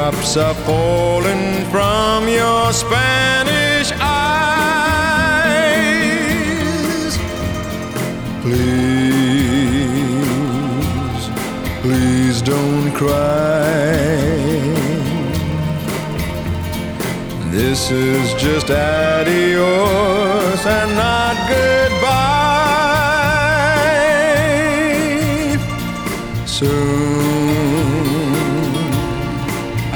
drops are falling from your Spanish eyes. Please, please don't cry. This is just adios and not goodbye. Soon